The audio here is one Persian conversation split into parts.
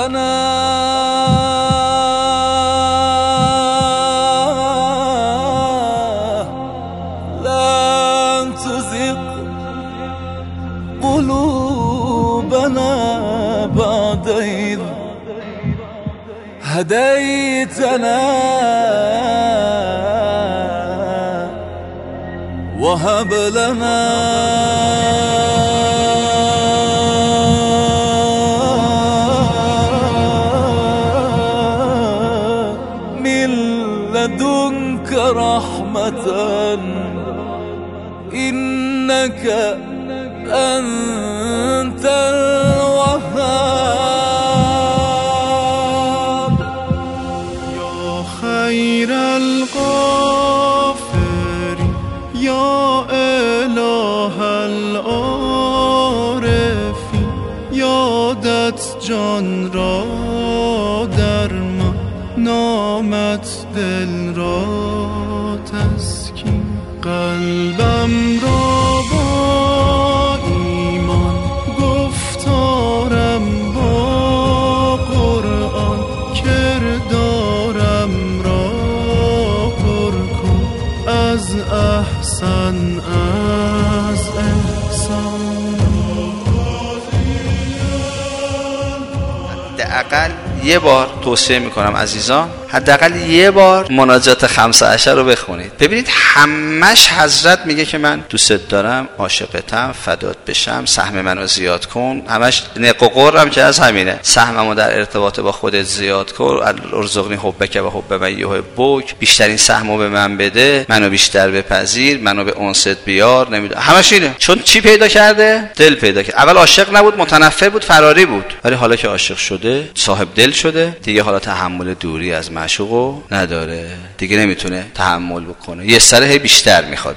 لن تزغ قلوبنا بعد إذ هديتنا وهب لنا من لدنك رحمة إنك أنت الوهاب. يا خير الغافرين يا إله العارفين یادت جان را در من نامت دل را تسکین قلبم را با ایمان گفتارم با قرآن کردارم را پر کن از احسن از احسان. حداقل یه بار توصیه میکنم عزیزان، حداقل یه بار مناجات 5 عشر رو بخونید. ببینید همش حضرت میگه که من دوست دارم، عاشقتم، فدات بشم، سهم منو زیاد کن. همش نق و قرم که از همینه، سهممو در ارتباط با خودت زیاد کن، ارزقنی حبک و حب من یحبک، بیشترین سهمو به من بده، منو بیشتر بپذیر، منو به انست بیار. نمیدونم همش اینه. چون چی پیدا کرده؟ دل پیدا کرد. اول عاشق نبود، متنفر بود، فراری بود، ولی حالا که عاشق شده، صاحب دل شده، دیگه حالا تحمل دوری از معشوقو نداره، دیگه نمیتونه تحمل بکنه، یه سره هی بیشتر میخواد،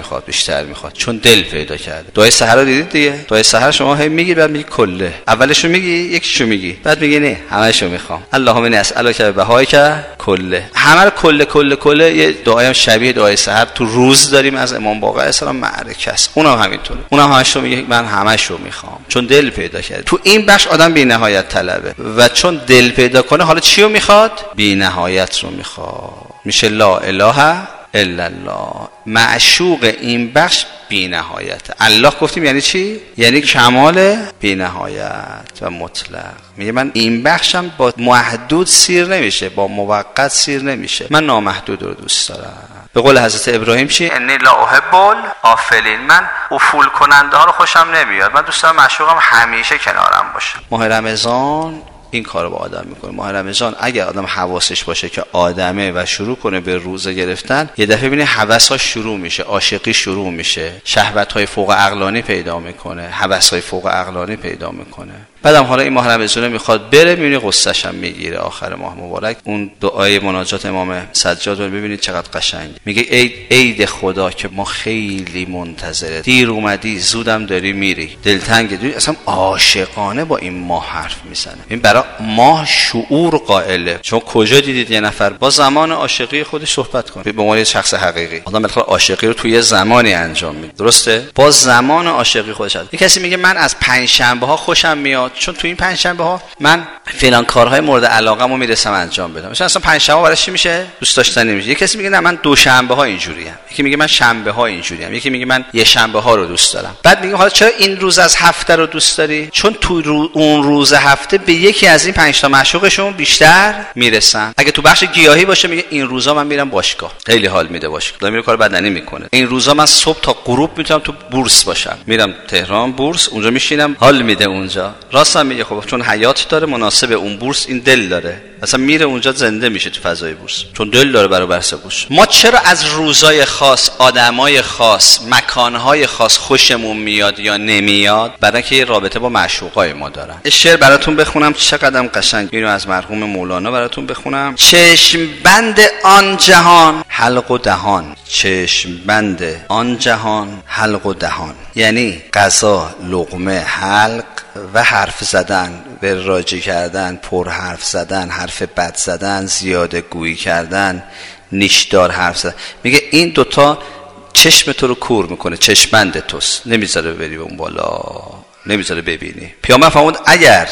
چون دل پیدا کرده. دعای سحر رو دیدید دیگه؟ دعای سحر شما هی میگی، بعد میگی کله، اولشو میگی، یکیشو میگی، بعد میگی نه همه‌شو میخوام، اللهم انی اسالک بهایک کله. همه رو کله. یه دعای شبیه دعای سحر تو روز داریم از امام باقر السلام، معرکه است، اونم همینطوره، اونم همه‌شو میگه من همه‌شو میخوام، چون دل پیدا کرده. تو این بخش آدم بی نهایت طلبه و چون دل پیدا کنه حالا چیو میخواد؟ بی نهایت رو میخواد. میشه لا اله الا الله. معشوق این بخش بی نهایت. الله گفتیم یعنی چی؟ یعنی کمال بی نهایت و مطلق. میگه من این بخشم با محدود سیر نمیشه، با موقت سیر نمیشه، من نامحدود رو دوست دارم. به قول حضرت ابراهیم چی؟ انی لا احب الافلین، من افول کننده ها رو خوشم نمیاد، من دوست دارم معشوقم همیشه کنارم باشه. ماه رمضان این کارو با آدم میکنه. ماه رمضان اگه آدم حواسش باشه که آدمه و شروع کنه به روزه گرفتن، یه دفعه ببینه هوس‌ها شروع میشه، عاشقی شروع میشه، شهوت‌های فوق عقلانی پیدا میکنه، هوس‌های فوق عقلانی پیدا میکنه. بعدم حالا این ماه رمضان میخواد بره، میبینی قصه‌ش هم میگیره آخر ماه مبارک. اون دعای مناجات امام سجاد رو ببینید چقدر قشنگ. میگه ای عید خدا که ما خیلی منتظرت، دیر اومدی زودم داری میری، دلتنگ دوی. اصلا عاشقانه با این ماه حرف میزنه. این برای ماه شعور قائله. چون کجا دیدید یه نفر با زمان عاشقی خودش صحبت کنه؟ به عنوان شخص حقیقی آدم بالاخره عاشقی رو توی زمانی انجام میده، درسته؟ با زمان عاشقی خودش. یه کسی میگه من از پنجشنبه ها خوشم میاد چون تو این پنجشنبه ها من فلان کارهای مورد علاقه‌مو میرسم انجام بدم. مثلا پنجشنبه برای چی میشه؟ دوست داشتنی میشه. یه کسی میگه نه من دوشنبه ها اینجوریم، یکی میگه من شنبه ها اینجوریم، یکی میگه من یه شنبه ها رو دوست دارم. بعد میگه حالا چرا این روز از هفته رو دوست داری؟ چون تو اون روز هفته به یکی از این 5 تا معشوقشون بیشتر میرسن. اگه تو بخش گیاهی باشه میگه این روزا من میرم باشگاه، خیلی حال میده باشگاه، دارم میرم کار بدنی میکنه. این روزا من صبح تا غروب میتونم تو بورس باشم، میرم تهران بورس، اونجا میشینم، حال میده اونجا. راستم میگه خب چون حیات داره، مناسب اون بورس این دل داره، مثلا میره اونجا زنده میشه تو فضای بورس، چون دل داره برای برسه بورس. ما چرا از روزای خاص، آدمای خاص، مکانهای خاص خوشمون میاد یا نمیاد؟ برای که رابطه با معشوقای ما دارن. یه شعر براتون بخونم چقدر قشنگ، اینو از مرحوم مولانا براتون بخونم. چشم بند آن جهان حلق و دهان، چشم بند آن جهان حلق و دهان، یعنی غذا، لقمه، حلق و حرف زدن، وراجی کردن، پر حرف زدن، حرف بد زدن، زیاده گویی کردن، نیشدار حرف زدن. میگه این دوتا چشم تو رو کور میکنه، چشمند توست، نمیذاره بری به اون بالا، نمیذاره ببینی. پیامبر فرمود اگر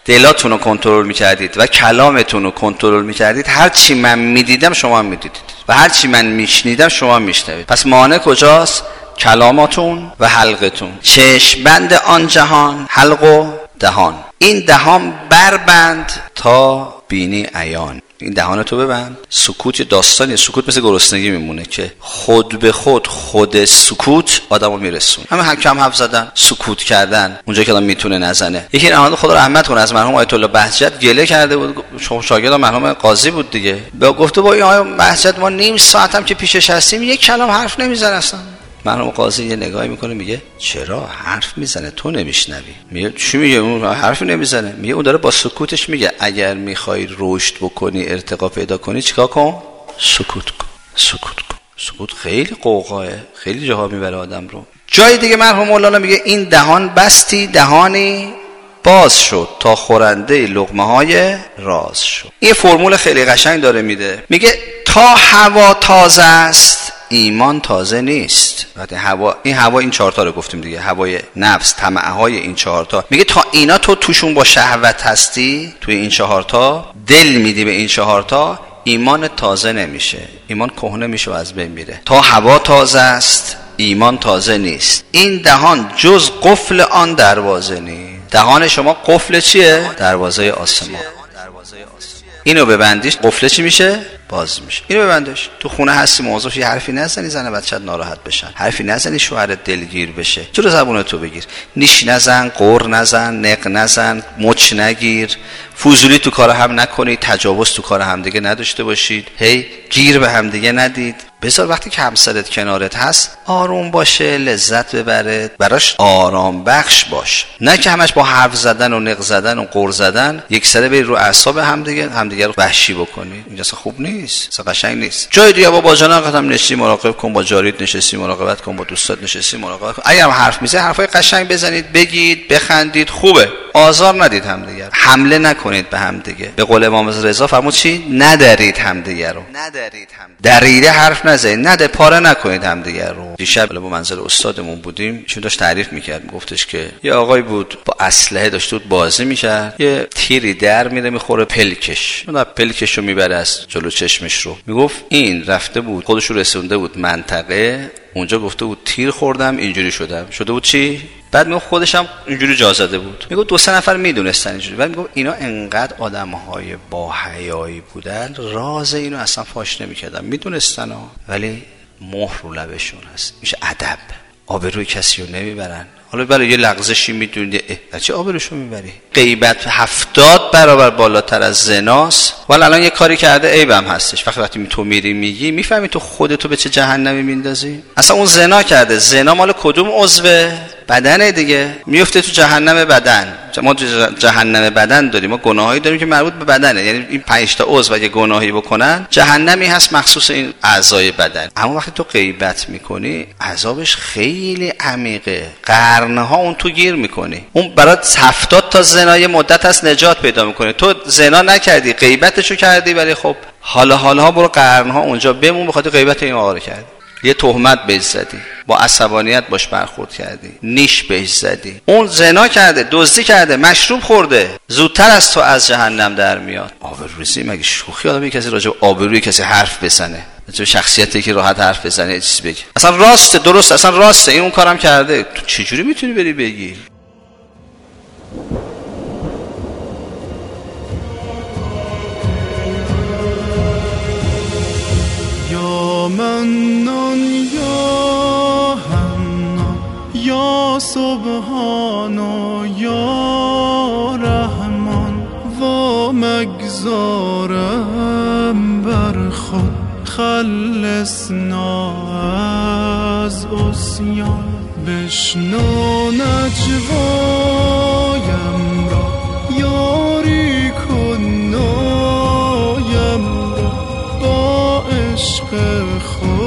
دلاتون رو کنترل میکردید و کلامتون رو کنترل میکردید، هر چی من میدیدم شما هم میدیدید و هر چی من میشنیدم شما هم میشنوید. پس مانع کجاست؟ کلاماتون و حلقتون. چشمبند آن جهان حلق و دهان. این دهان بربند تا بینی عیان. این دهان تو ببند. سکوت داستانی، سکوت مثل گرسنگی میمونه که خود به خود سکوت آدمو میرسونه. همه کم حرف زدن، سکوت کردن اونجا که آدم میتونه نزنه. یکی نماز خدا رحمت کنه از مرحوم آیت الله بهجت گله کرده بود، شاگرد مرحوم قاضی بود دیگه، گفته با این آقای بهجت ما نیم ساعت هم که پیشش هستیم یک کلام حرف نمیزنه اصلا. مرحوم قاضی یه نگاهی میکنه میگه چرا حرف میزنه تو نمیشنوی؟ میگه چی میگه؟ اون حرفی نمیزنه. میگه اون داره با سکوتش میگه اگر میخوای رشد بکنی، ارتقا پیدا کنی، چیکار کن؟ سکوت کن. سکوت خیلی قوقاه، خیلی جاها میبره آدم رو. جای دیگه مرحوم مولانا میگه این دهان بستی دهانی باز شد تا خورنده لقمه های راز شد. این فرمول خیلی قشنگ داره میده. میگه تا هوا تازه است ایمان تازه نیست. وقتی این هوا این چهارتا رو گفتیم دیگه، هوای نفس، طمعهای این چهارتا. میگه تا اینا تو توشون با شهوت هستی، توی این چهارتا دل میدی به این چهارتا، ایمان تازه نمیشه، ایمان کهنه میشه و از بین میره. تا هوا تازه است ایمان تازه نیست. این دهان جز قفل آن دروازه نیست. دهان شما قفل چیه؟ دروازه آسمان. اینو ببندیش قفله چی میشه؟ باز میشه. اینو ببندش. تو خونه هستی موظف یه حرفی نزنی زن بچه‌ت ناراحت بشن، حرفی نزنی شوهرت دلگیر بشه، جلو زبونتو بگیر، نیش نزن، قر نزن، نق نزن، مچ نگیر، فضولی تو کار هم نکنید، تجاوز تو کار هم دیگه نداشته باشید، هی گیر به هم دیگه ندید. بذار وقتی که همسرت کنارت هست آروم باشه، لذت ببره، براش آرام بخش باش، نه که همش با حرف زدن و نق زدن و قر زدن یک سره بری رو اعصاب همدیگه رو وحشی بکنید. اینجا خوب نیست، اصلا قشنگ نیست. جای دیگه با جناقت هم نشستی مراقب کن، با جاریت نشستی مراقبت کن، با دوستات نشستی مراقبت کن. اگر هم حرف میزنید حرفای قشنگ بزنید، بگید، بخندید، خوبه. آزار ندید همدیگه، حمله نکنید به همدیگه. به قول امام رضا فرمود چی؟ ندارید همدیگه رو. دریده حرف نزنید، نده پاره نکنید همدیگه رو. دیشب با منزل استادمون بودیم، چون داشت تعریف میکرد، میگفتش که یه آقای بود با اسلحه داشت بازی میکرد، یه تیری در میره میخوره پلکش، اون پلکشو میبره از جلو چشمش رو. میگفت این رفته بود خودش رو رسونده بود منطقه، اونجا گفته بود تیر خوردم اینجوری شده بود چی؟ بعد میگفت خودش هم اینجوری جا زده بود. میگفت 2-3 نفر میدونستن اینجوری. بعد میگفت اینا انقدر آدمهای با حیایی بودن، راز اینو اصلا فاش نمیکردن، میدونستن ولی مهر رو لبشون هست. میشه ادب، آبروی کسی رو نمیبرن. حالا برای یه لغزشی میدونی چه آبروشو میبری؟ غیبت 70 برابر بالاتر از زناست. ولی الان یه کاری کرده عیبم هستش. وقتی تو میری میگی، میفهمی تو خودتو به چه جهنمی میندازی؟ اصلا اون زنا کرده. زنا مال کدوم عضو بدنه دیگه؟ میفته تو جهنم بدن. ما جهنم بدن داریم، ما گناهایی داریم که مربوط به بدنه، یعنی این 5 تا عضو اگه گناهی بکنن جهنمی هست مخصوص این اعضای بدن. اما وقتی تو غیبت میکنی عذابش خیلی عمیقه، قرنها اون تو گیر میکنی. اون برات 70 تا زنای مدت هست نجات پیدا میکنه. تو زنا نکردی، غیبتشو کردی، ولی خب حالا برو قرنها اونجا بمون، بخاطر غیبت این آقا رو کردی. یه تهمت بهش زدی، با عصبانیت باش برخورد کردی، نیش بهش زدی. اون زنا کرده، دزدی کرده، مشروب خورده، زودتر از تو از جهنم در میاد. آبروریزی مگه شوخی؟ آدم کسی راجع به آبروی کسی حرف بزنه، راجع به شخصیتی که راحت حرف بزنه چیز بگی؟ اصلا راسته، درست، اصلا راسته، این اون کارم کرده. تو چجوری میتونی بری بگی؟ یا منان یا حنان یا سبحان یا رحمان، و مگذارم بر خود خلصنا از عصیان. بشنو نجوایم را، یاری کن نایم را، با عشق خود